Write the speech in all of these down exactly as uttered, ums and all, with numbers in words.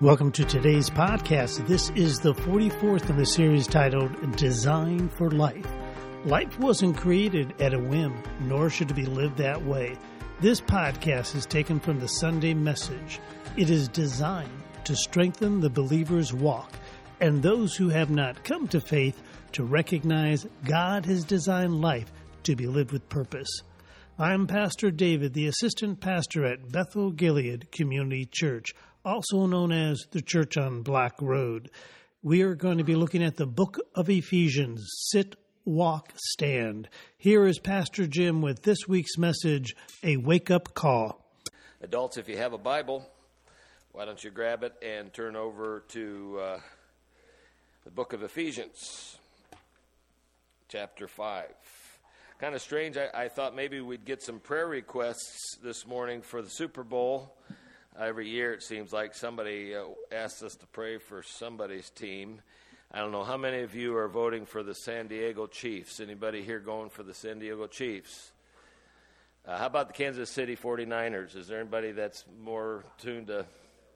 Welcome to today's podcast. This is the forty-fourth in the series titled Design for Life. Life wasn't created at a whim, nor should it be lived that way. This podcast is taken from the Sunday Message. It is designed to strengthen the believer's walk and those who have not come to faith to recognize God has designed life to be lived with purpose. I'm Pastor David, the assistant pastor at Bethel Gilead Community Church, also known as the Church on Black Road. We are going to be looking at the book of Ephesians, Sit, Walk, Stand. Here is Pastor Jim with this week's message, A Wake-Up Call. Adults, if you have a Bible, why don't you grab it and turn over to uh, the book of Ephesians, chapter five. Kind of strange, I, I thought maybe we'd get some prayer requests this morning for the Super Bowl. Every year it seems like somebody uh, asks us to pray for somebody's team. I don't know how many of you are voting for the San Diego Chiefs. Anybody here going for the San Diego Chiefs? Uh, how about the Kansas City forty-niners? Is there anybody that's more tuned to...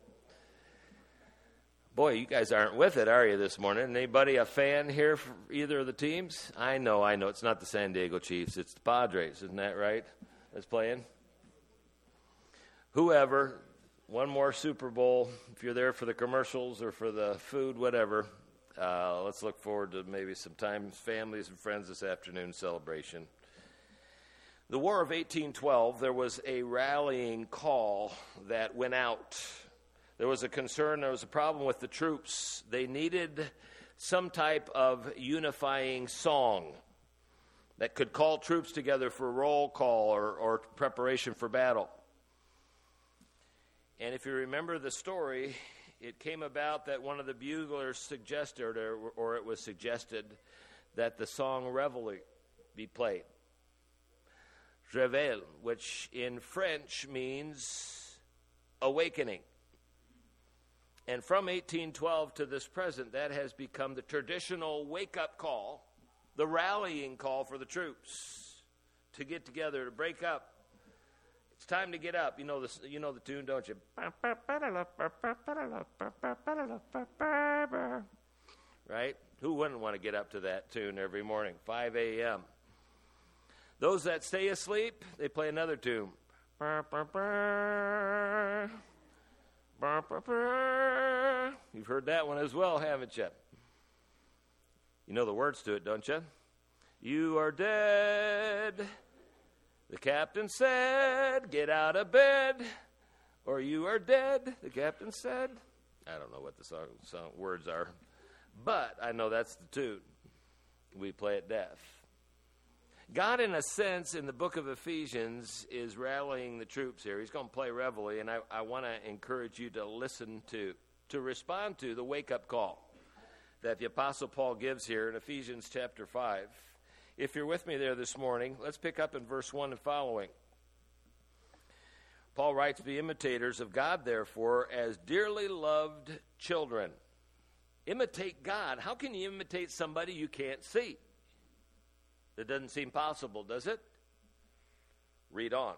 Boy, you guys aren't with it, are you, this morning? Anybody a fan here for either of the teams? I know, I know. It's not the San Diego Chiefs. It's the Padres, isn't that right, that's playing? Whoever... One more Super Bowl, if you're there for the commercials or for the food, whatever. Uh, let's look forward to maybe some time, families and friends this afternoon celebration. The War of eighteen twelve, there was a rallying call that went out. There was a concern, there was a problem with the troops. They needed some type of unifying song that could call troops together for roll call or, or preparation for battle. And if you remember the story, it came about that one of the buglers suggested, or, or it was suggested, that the song Reveille be played. Reveille, which in French means awakening. And from eighteen twelve to this present, that has become the traditional wake-up call, the rallying call for the troops to get together, to break up. It's time to get up. You know the you know the tune, don't you? Right? Who wouldn't want to get up to that tune every morning? five a.m. Those that stay asleep, they play another tune. You've heard that one as well, haven't you? You know the words to it, don't you? You are dead. The captain said, get out of bed, or you are dead, the captain said. I don't know what the song, song words are, but I know that's the tune. We play it deaf. God, in a sense, in the book of Ephesians, is rallying the troops here. He's going to play Reveille, and I, I want to encourage you to listen to, to respond to the wake-up call that the Apostle Paul gives here in Ephesians chapter five. If you're with me there this morning, let's pick up in verse one and following. Paul writes, be imitators of God, therefore, as dearly loved children. Imitate God. How can you imitate somebody you can't see? That doesn't seem possible, does it? Read on.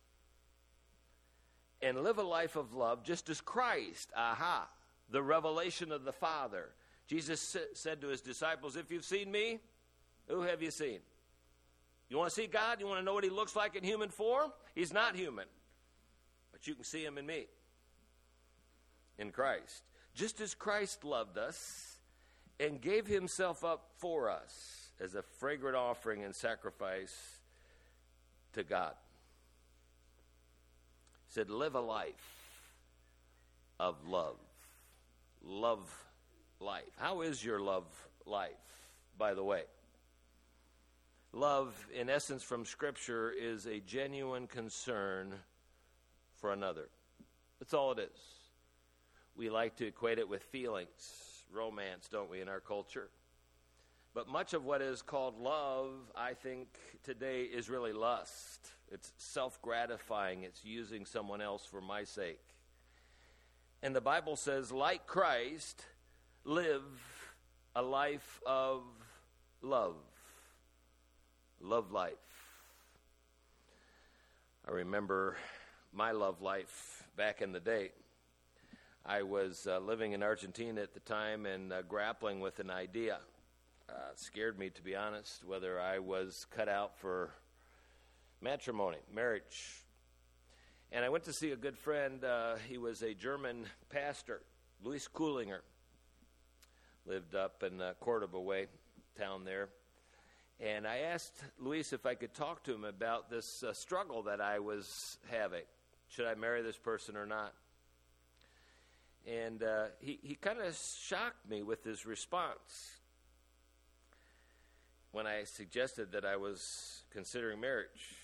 And live a life of love just as Christ, aha, the revelation of the Father. Jesus said to his disciples, if you've seen me, who have you seen? You want to see God? You want to know what he looks like in human form? He's not human. But you can see him in me, in Christ. Just as Christ loved us and gave himself up for us as a fragrant offering and sacrifice to God. He said, live a life of love. Love life. How is your love life, by the way? Love, in essence, from Scripture, is a genuine concern for another. That's all it is. We like to equate it with feelings, romance, don't we, in our culture? But much of what is called love, I think, today is really lust. It's self-gratifying. It's using someone else for my sake. And the Bible says, like Christ, live a life of love. Love life. I remember my love life back in the day. I was uh, living in Argentina at the time and uh, grappling with an idea. Uh, it scared me, to be honest, whether I was cut out for matrimony, marriage. And I went to see a good friend. Uh, he was a German pastor, Luis Kuhlinger. Lived up in uh, Cordoba way, town there. And I asked Luis if I could talk to him about this uh, struggle that I was having. Should I marry this person or not? And uh, he, he kind of shocked me with his response when I suggested that I was considering marriage.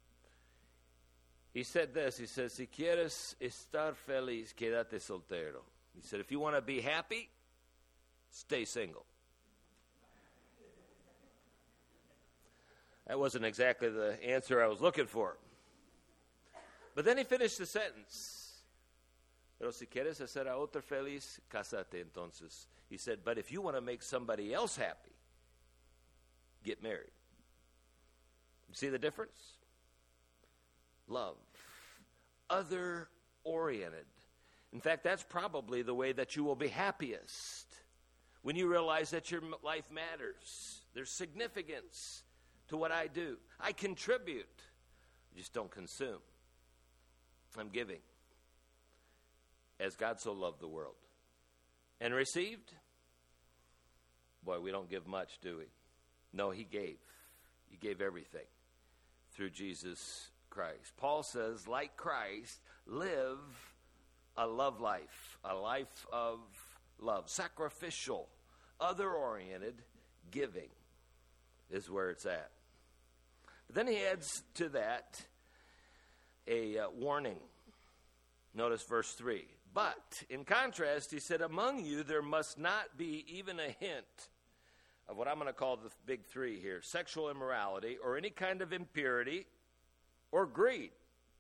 He said this, he says, si quieres estar feliz, quédate soltero. He said, if you want to be happy, stay single. That wasn't exactly the answer I was looking for. But then he finished the sentence. Pero si quieres hacer a otro feliz, cásate entonces. He said, but if you want to make somebody else happy, get married. You see the difference? Love. Other-oriented. In fact, that's probably the way that you will be happiest. When you realize that your life matters, there's significance to what I do. I contribute. I just don't consume. I'm giving. As God so loved the world. And received? Boy, we don't give much, do we? No, he gave. He gave everything through Jesus Christ. Paul says, like Christ, live a love life, a life of love, sacrificial, other-oriented giving is where it's at. But then he adds to that a uh, warning. Notice verse three. But, in contrast, he said, among you there must not be even a hint of what I'm going to call the big three here, sexual immorality or any kind of impurity or greed,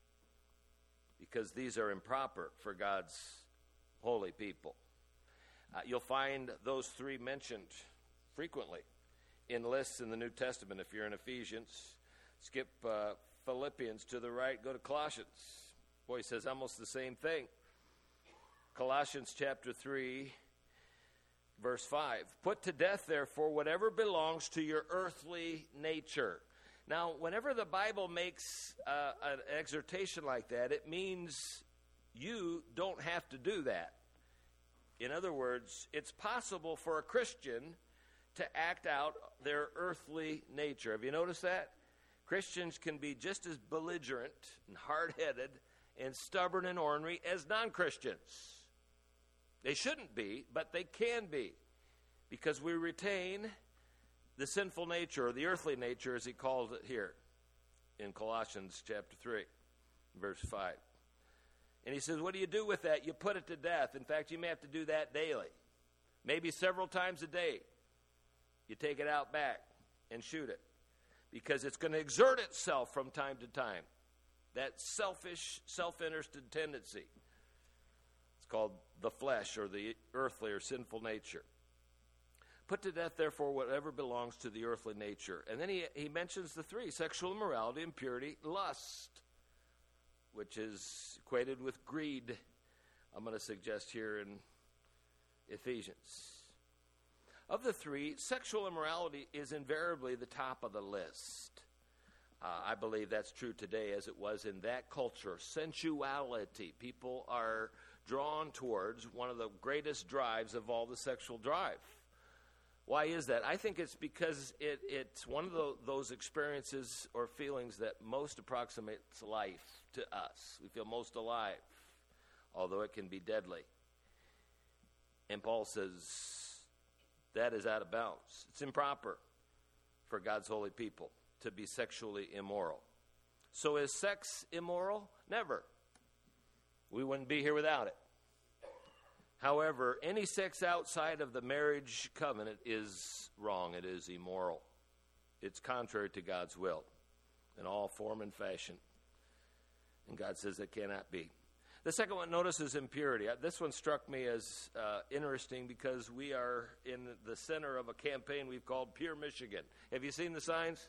because these are improper for God's holy people. Uh, you'll find those three mentioned frequently in lists in the New Testament. If you're in Ephesians, skip uh, Philippians to the right, go to Colossians. Boy, he says almost the same thing. Colossians chapter three, verse five. Put to death, therefore, whatever belongs to your earthly nature. Now, whenever the Bible makes uh, an exhortation like that, it means you don't have to do that. In other words, it's possible for a Christian to act out their earthly nature. Have you noticed that? Christians can be just as belligerent and hard-headed and stubborn and ornery as non-Christians. They shouldn't be, but they can be, because we retain the sinful nature, or the earthly nature, as he calls it here in Colossians chapter three, verse five. And he says, what do you do with that? You put it to death. In fact, you may have to do that daily, maybe several times a day. You take it out back and shoot it, because it's going to exert itself from time to time. That selfish, self-interested tendency. It's called the flesh, or the earthly or sinful nature. Put to death, therefore, whatever belongs to the earthly nature. And then he, he mentions the three: sexual immorality, impurity, lust, which is equated with greed, I'm going to suggest here in Ephesians. Of the three, sexual immorality is invariably the top of the list. Uh, I believe that's true today as it was in that culture. Sensuality. People are drawn towards one of the greatest drives of all, the sexual drive. Why is that? I think it's because it, it's one of the, those experiences or feelings that most approximates life to us. We feel most alive, although it can be deadly. And Paul says that is out of bounds. It's improper for God's holy people to be sexually immoral. So is sex immoral? Never. We wouldn't be here without it. However, any sex outside of the marriage covenant is wrong. It is immoral. It's contrary to God's will in all form and fashion. And God says it cannot be. The second one, notice, is impurity. This one struck me as uh, interesting because we are in the center of a campaign we've called Pure Michigan. Have you seen the signs?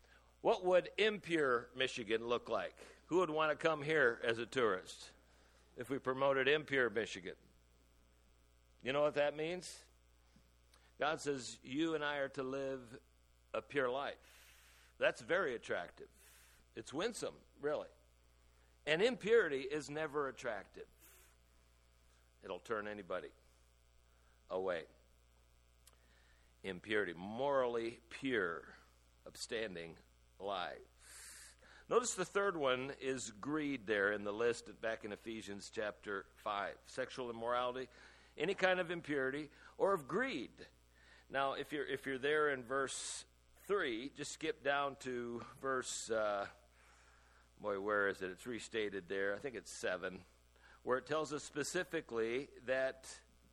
What would impure Michigan look like? Who would want to come here as a tourist? if we promoted impure Michigan. You know what that means? God says you and I are to live a pure life. That's very attractive. It's winsome, really. And impurity is never attractive. It'll turn anybody away. Impurity, morally pure, upstanding life. Notice the third one is greed there in the list back in Ephesians chapter five. Sexual immorality, any kind of impurity, or of greed. Now, if you're if you're there in verse three, just skip down to verse, uh, boy, where is it? It's restated there. I think it's seven, where it tells us specifically that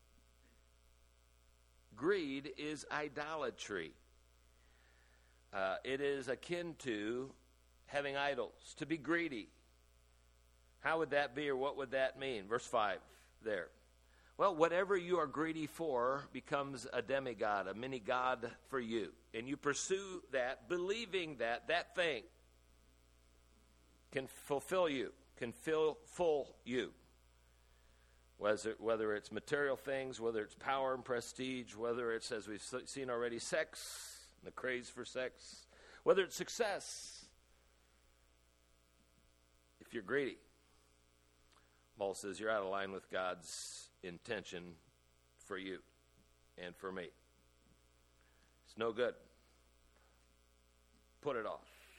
greed is idolatry. Uh, it is akin to having idols, to be greedy. How would that be, or what would that mean? Verse five there. Well, whatever you are greedy for becomes a demigod, a mini god for you. And you pursue that, believing that that thing can fulfill you, can fill full you. Whether, whether it's material things, whether it's power and prestige, whether it's, as we've seen already, sex, the craze for sex, whether it's success. If you're greedy, Paul says you're out of line with God's intention for you and for me. It's no good. Put it off.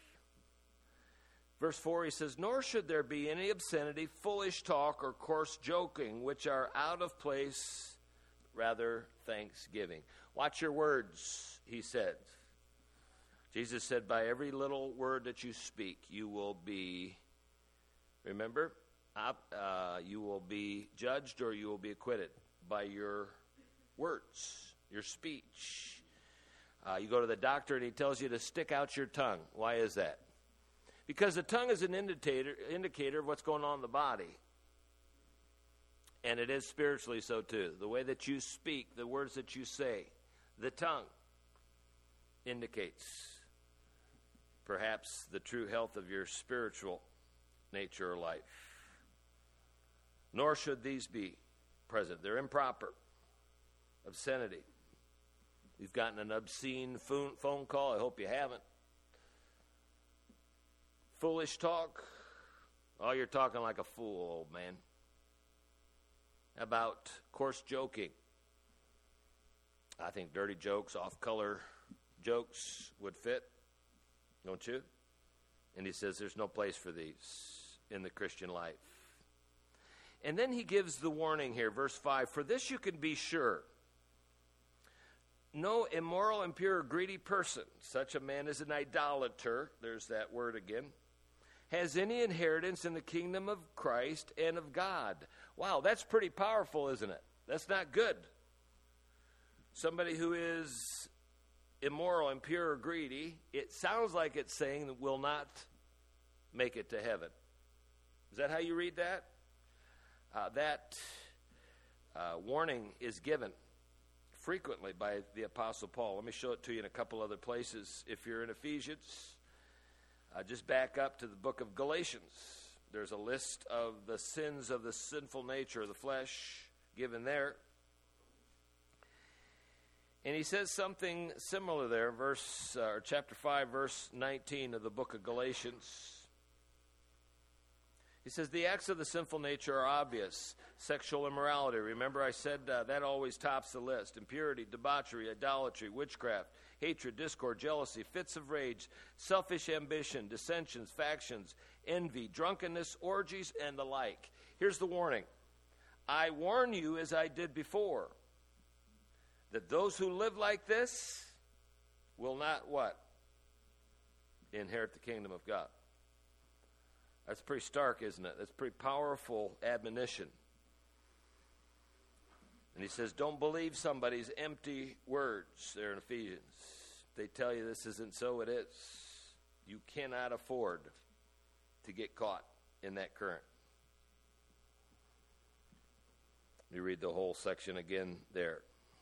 Verse four, he says, nor should there be any obscenity, foolish talk, or coarse joking, which are out of place, rather thanksgiving. Watch your words, he said. Jesus said, by every little word that you speak, you will be, remember, uh, you will be judged or you will be acquitted by your words, your speech. Uh, you go to the doctor and he tells you to stick out your tongue. Why is that? Because the tongue is an indicator, indicator of what's going on in the body. And it is spiritually so too. The way that you speak, the words that you say, the tongue indicates perhaps the true health of your spiritual nature or life. Nor should these be present. They're improper. Obscenity. You've gotten an obscene phone call. I hope you haven't. Foolish talk. Oh, you're talking like a fool, old man. About coarse joking. I think dirty jokes, off-color jokes would fit, don't you? And he says there's no place for these in the Christian life. And then he gives the warning here, verse five, for this you can be sure. No immoral, impure, or greedy person, such a man is an idolater, there's that word again, has any inheritance in the kingdom of Christ and of God. Wow, that's pretty powerful, isn't it? That's not good. Somebody who is immoral, impure, or greedy, it sounds like it's saying that will not make it to heaven. Is that how you read that? Uh, that uh, warning is given frequently by the Apostle Paul. Let me show it to you in a couple other places. If you're in Ephesians, uh, just back up to the book of Galatians. There's a list of the sins of the sinful nature of the flesh given there. And he says something similar there, verse uh, or chapter five, verse nineteen of the book of Galatians. He says, the acts of the sinful nature are obvious. Sexual immorality. Remember I said uh, that always tops the list. Impurity, debauchery, idolatry, witchcraft, hatred, discord, jealousy, fits of rage, selfish ambition, dissensions, factions, envy, drunkenness, orgies, and the like. Here's the warning. I warn you, as I did before, that those who live like this will not what? Inherit the kingdom of God. That's pretty stark, isn't it? That's pretty powerful admonition. And he says, don't believe somebody's empty words there in Ephesians. If they tell you this isn't so, it is. You cannot afford to get caught in that current. You read the whole section again there.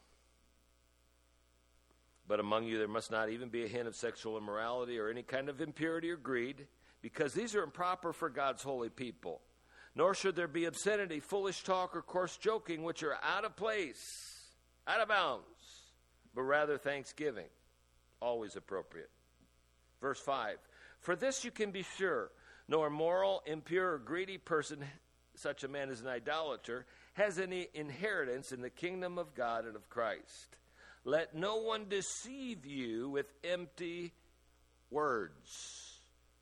But among you there must not even be a hint of sexual immorality or any kind of impurity or greed, because these are improper for God's holy people. Nor should there be obscenity, foolish talk, or coarse joking, which are out of place, out of bounds, but rather thanksgiving, always appropriate. Verse five, for this you can be sure, no immoral, impure, or greedy person, such a man as an idolater, has any inheritance in the kingdom of God and of Christ. Let no one deceive you with empty words.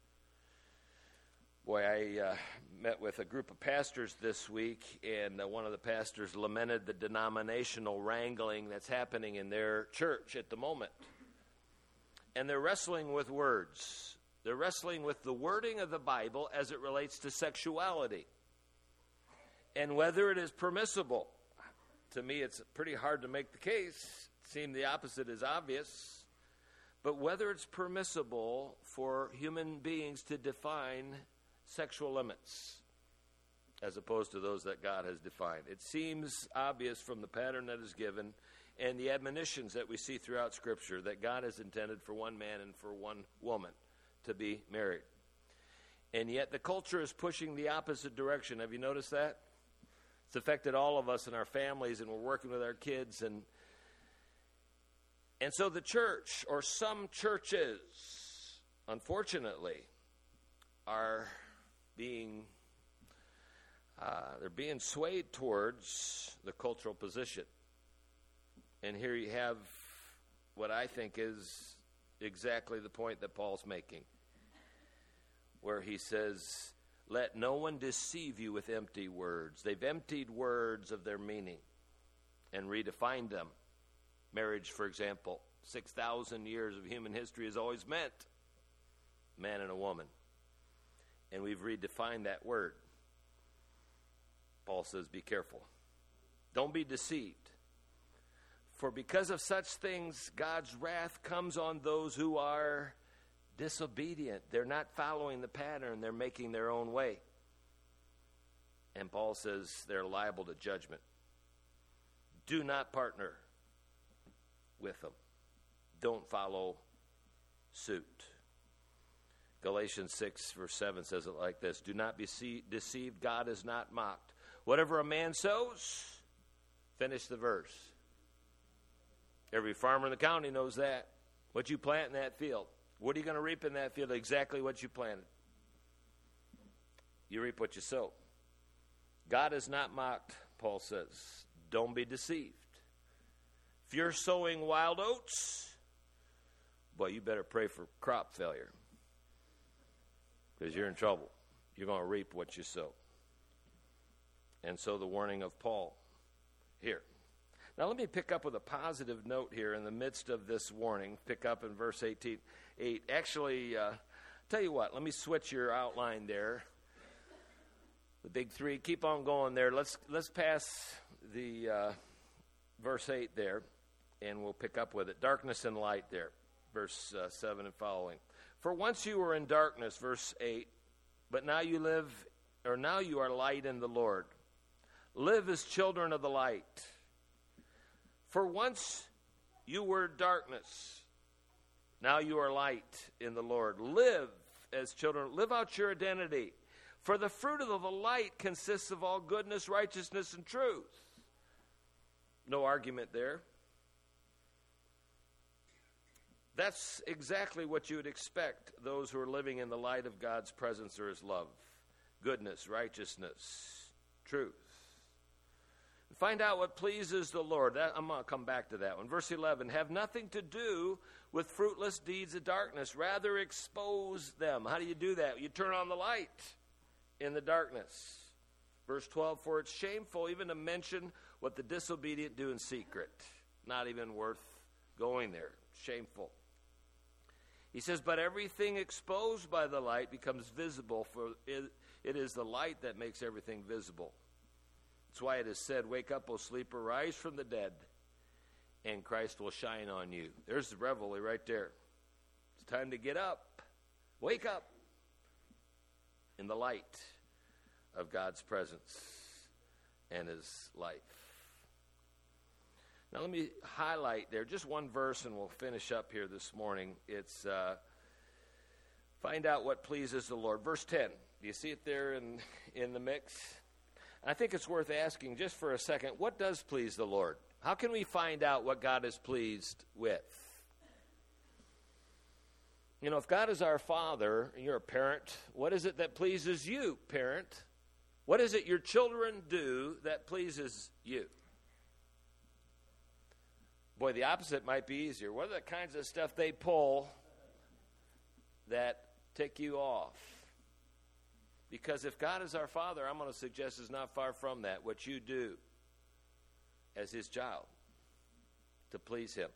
Boy, I uh, met with a group of pastors this week, and uh, one of the pastors lamented the denominational wrangling that's happening in their church at the moment. And they're wrestling with words. They're wrestling with the wording of the Bible as it relates to sexuality and whether it is permissible. To me, it's pretty hard to make the case. It seems the opposite is obvious. But whether it's permissible for human beings to define sexual limits as opposed to those that God has defined. It seems obvious from the pattern that is given and the admonitions that we see throughout Scripture that God has intended for one man and for one woman to be married. And yet the culture is pushing the opposite direction. Have you noticed that? It's affected all of us in our families, and we're working with our kids. And, and so the church, or some churches, unfortunately, are being uh, they're being swayed towards the cultural position. And here you have what I think is exactly the point that Paul's making, where he says, let no one deceive you with empty words. They've emptied words of their meaning and redefined them. Marriage, for example, six thousand years of human history has always meant man and a woman. And we've redefined that word. Paul says, be careful. Don't be deceived. For because of such things, God's wrath comes on those who are disobedient. They're not following the pattern. They're making their own way. And Paul says they're liable to judgment. Do not partner with them. Don't follow suit. Galatians six, verse seven says it like this. Do not be deceived. God is not mocked. Whatever a man sows, finish the verse. Every farmer in the county knows that. What you plant in that field. What are you going to reap in that field? Exactly what you planted. You reap what you sow. God is not mocked, Paul says. Don't be deceived. If you're sowing wild oats, boy, you better pray for crop failure. Because you're in trouble. You're going to reap what you sow. And so the warning of Paul here. Now let me pick up with a positive note here in the midst of this warning. Pick up in verse eighteen. Eight. Actually, uh, tell you what, let me switch your outline there. The big three. Keep on going there. Let's let's pass the uh, verse eight there, and we'll pick up with it. Darkness and light there. Verse uh, seven and following. For once you were in darkness, verse eight, but now you live, or now you are light in the Lord. Live as children of the light. For once you were darkness, now you are light in the Lord. Live as children. Live out your identity. For the fruit of the light consists of all goodness, righteousness, and truth. No argument there. That's exactly what you would expect those who are living in the light of God's presence or his love. Goodness, righteousness, truth. Find out what pleases the Lord. That, I'm going to come back to that one. Verse eleven, have nothing to do with fruitless deeds of darkness. Rather expose them. How do you do that? You turn on the light in the darkness. Verse twelve, for it's shameful even to mention what the disobedient do in secret. Not even worth going there. Shameful. He says, but everything exposed by the light becomes visible, for it, it is the light that makes everything visible. That's why it is said, wake up, O sleeper, rise from the dead, and Christ will shine on you. There's the reveille right there. It's time to get up. Wake up in the light of God's presence and his life. Now let me highlight there just one verse, and we'll finish up here this morning. It's uh, find out what pleases the Lord. Verse ten, Do you see it there in, in the mix? I think it's worth asking just for a second, what does please the Lord? How can we find out what God is pleased with? You know, if God is our Father, and you're a parent, what is it that pleases you, parent? What is it your children do that pleases you? Boy, the opposite might be easier. What are the kinds of stuff they pull that tick you off? Because if God is our Father, I'm going to suggest is not far from that, what you do as His child to please Him.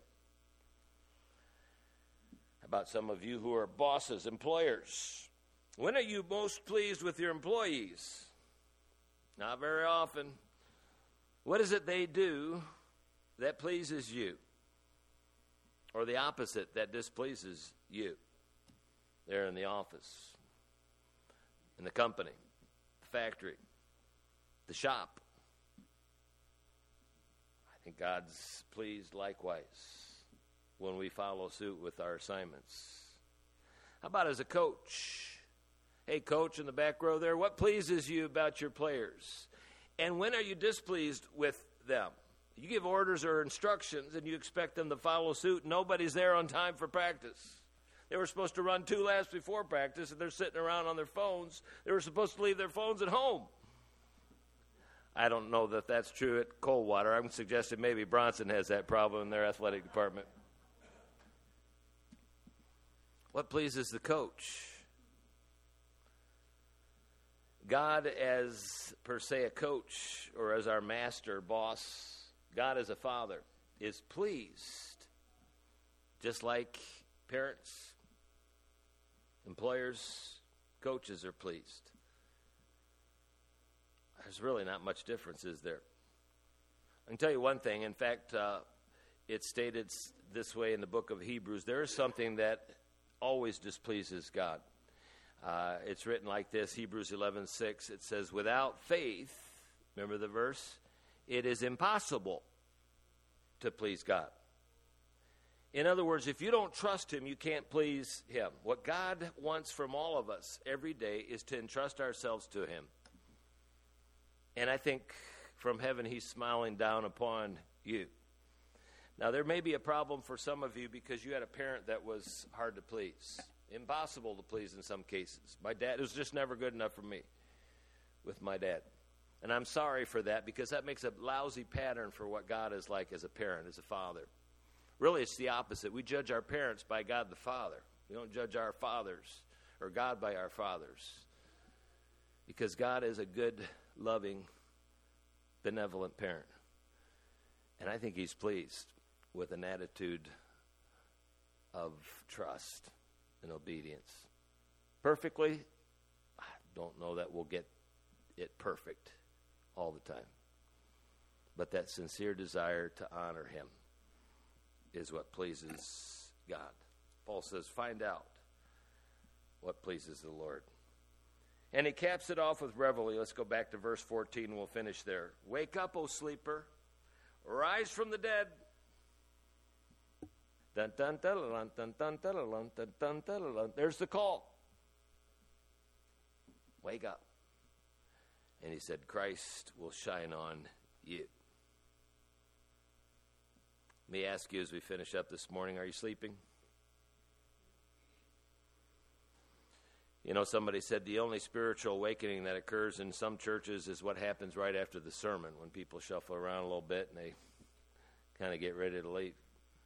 How about some of you who are bosses, employers? When are you most pleased with your employees? Not very often. What is it they do that pleases you? Or the opposite, that displeases you? They're in the office, in the company, the factory, the shop. I think God's pleased likewise when we follow suit with our assignments. How about as a coach? Hey, coach in the back row there, what pleases you about your players? And when are you displeased with them? You give orders or instructions and you expect them to follow suit. Nobody's there on time for practice. They were supposed to run two laps before practice, and they're sitting around on their phones. They were supposed to leave their phones at home. I don't know that that's true at Coldwater. I'm suggesting maybe Bronson has that problem in their athletic department. What pleases the coach? God as, per se, a coach, or as our master, boss, God as a father, is pleased, just like parents, employers, coaches are pleased. There's really not much difference, is there? I can tell you one thing. In fact, uh, it's stated this way in the book of Hebrews. There is something that always displeases God. Uh, it's written like this, Hebrews eleven six. It says, without faith, remember the verse? It is impossible to please God. In other words, if you don't trust Him, you can't please Him. What God wants from all of us every day is to entrust ourselves to Him. And I think from heaven He's smiling down upon you. Now, there may be a problem for some of you because you had a parent that was hard to please. Impossible to please in some cases. My dad, it was just never good enough for me with my dad. And I'm sorry for that because that makes a lousy pattern for what God is like as a parent, as a father. Really, it's the opposite. We judge our parents by God the Father. We don't judge our fathers or God by our fathers. Because God is a good, loving, benevolent parent. And I think He's pleased with an attitude of trust and obedience. Perfectly, I don't know that we'll get it perfect all the time. But that sincere desire to honor Him is what pleases God. Paul says, find out what pleases the Lord. And he caps it off with reveille. Let's go back to verse fourteen and we'll finish there. Wake up, O sleeper. Rise from the dead. Dun, dun, dun, dun, dun, dun, dun, dun, dun, dun, dun, dun. There's the call. Wake up. And he said, Christ will shine on you. Let me ask you as we finish up this morning, are you sleeping? You know, somebody said the only spiritual awakening that occurs in some churches is what happens right after the sermon, when people shuffle around a little bit and they kind of get ready to leave.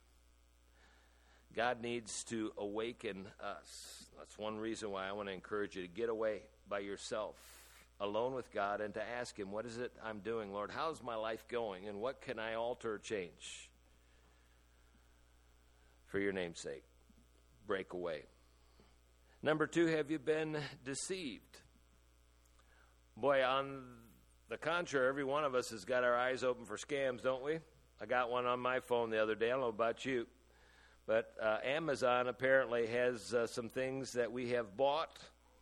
God needs to awaken us. That's one reason why I want to encourage you to get away by yourself, alone with God, and to ask Him, what is it I'm doing, Lord? How's my life going, and what can I alter or change for your name's sake? Break away. Number two, have you been deceived? Boy, on the contrary, every one of us has got our eyes open for scams, don't we? I got one on my phone the other day. I don't know about you. But uh, Amazon apparently has uh, some things that we have bought,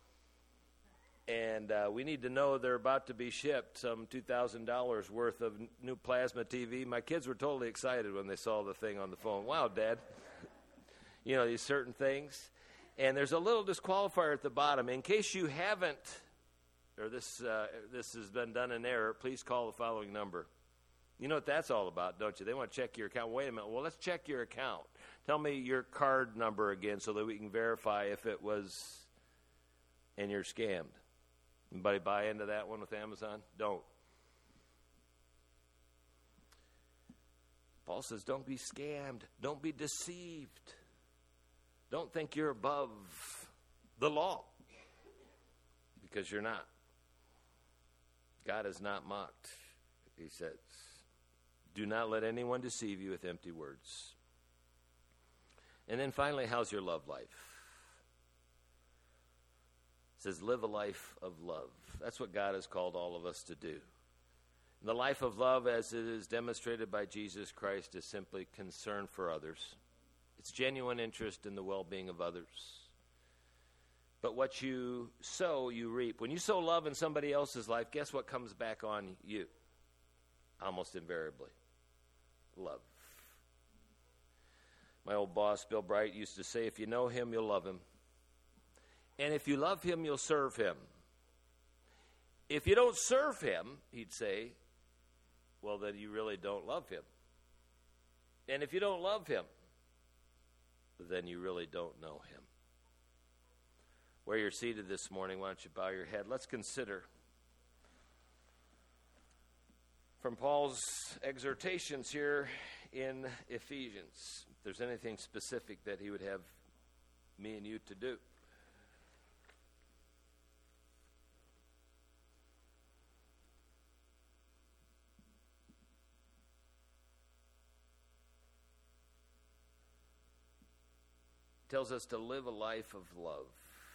and uh, we need to know they're about to be shipped, some two thousand dollars worth of n- new plasma T V. My kids were totally excited when they saw the thing on the phone. Wow, Dad. You know, these certain things. And there's a little disqualifier at the bottom. In case you haven't or this uh, this has been done in error, please call the following number. You know what that's all about, don't you? They want to check your account. Wait a minute. Well, let's check your account. Tell me your card number again so that we can verify if it was and you're scammed. Anybody buy into that one with Amazon? Don't. Paul says, don't be scammed. Don't be deceived. Don't think you're above the law, because you're not. God is not mocked, he says. Do not let anyone deceive you with empty words. And then finally, how's your love life? It says, live a life of love. That's what God has called all of us to do. And the life of love, as it is demonstrated by Jesus Christ, is simply concern for others. It's genuine interest in the well-being of others. But what you sow, you reap. When you sow love in somebody else's life, guess what comes back on you? Almost invariably. Love. My old boss, Bill Bright, used to say, if you know him, you'll love him. And if you love him, you'll serve him. If you don't serve him, he'd say, well, then you really don't love him. And if you don't love him, then you really don't know him. Where you're seated this morning, why don't you bow your head? Let's consider from Paul's exhortations here in Ephesians, if there's anything specific that he would have me and you to do. Tells us to live a life of love.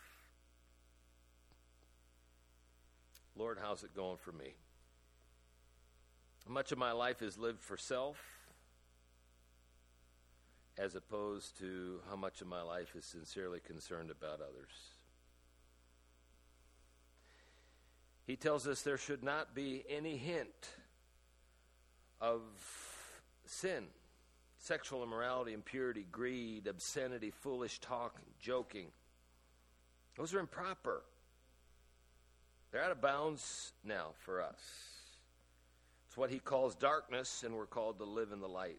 Lord, how's it going for me? Much of my life is lived for self, as opposed to how much of my life is sincerely concerned about others. He tells us there should not be any hint of sin. Sexual immorality, impurity, greed, obscenity, foolish talk, joking. Those are improper. They're out of bounds now for us. It's what he calls darkness, and we're called to live in the light.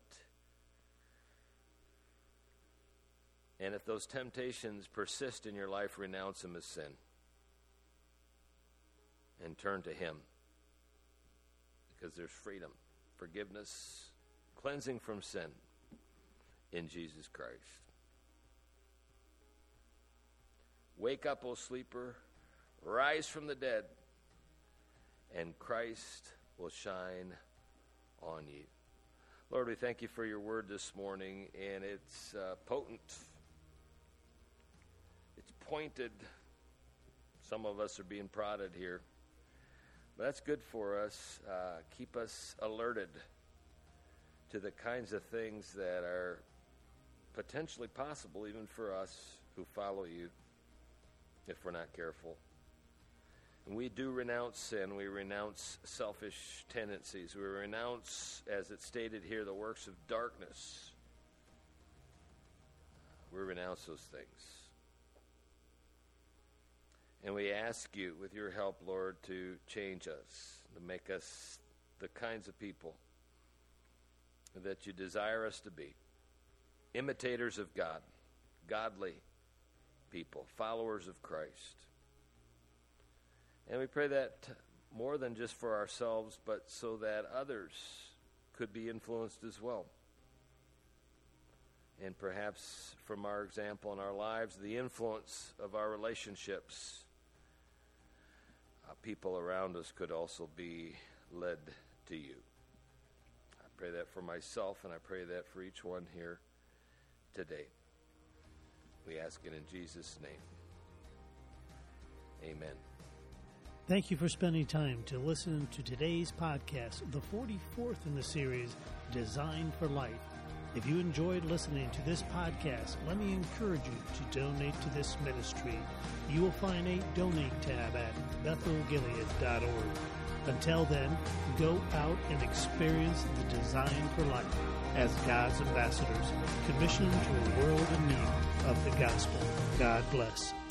And if those temptations persist in your life, renounce them as sin. And turn to him. Because there's freedom, forgiveness, cleansing from sin in Jesus Christ. Wake up, O sleeper, rise from the dead, and Christ will shine on you. Lord, we thank you for your word this morning, and it's uh, potent. It's pointed. Some of us are being prodded here. But that's good for us. Uh, keep us alerted to the kinds of things that are potentially possible even for us who follow you if we're not careful. And we do renounce sin. We renounce selfish tendencies. We renounce, as it's stated here, the works of darkness. We renounce those things. And we ask you, with your help, Lord, to change us, to make us the kinds of people that you desire us to be. Imitators of God, godly people, followers of Christ. And we pray that more than just for ourselves, but so that others could be influenced as well. And perhaps from our example in our lives, the influence of our relationships, uh, people around us could also be led to you. I pray that for myself, and I pray that for each one here today. We ask it in Jesus' name. Amen. Thank you for spending time to listen to today's podcast, the forty-fourth in the series, Design for Life. If you enjoyed listening to this podcast, let me encourage you to donate to this ministry. You will find a donate tab at bethel gilead dot org. Until then, go out and experience the design for life as God's ambassadors, commissioned to a world in need of the gospel. God bless.